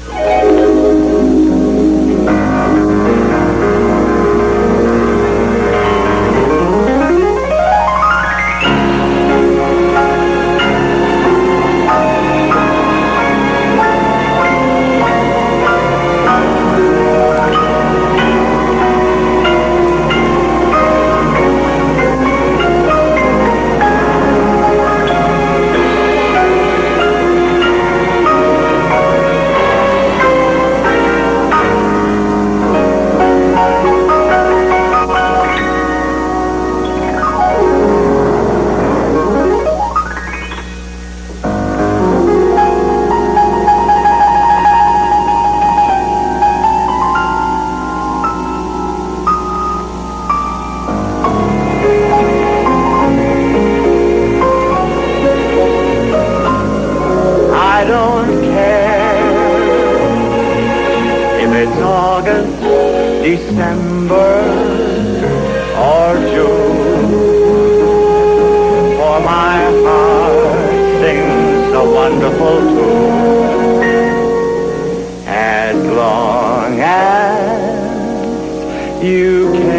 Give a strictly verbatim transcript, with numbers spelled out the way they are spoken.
I don't care if it's August, December, or June, for my heart sings a wonderful tune. As long as you can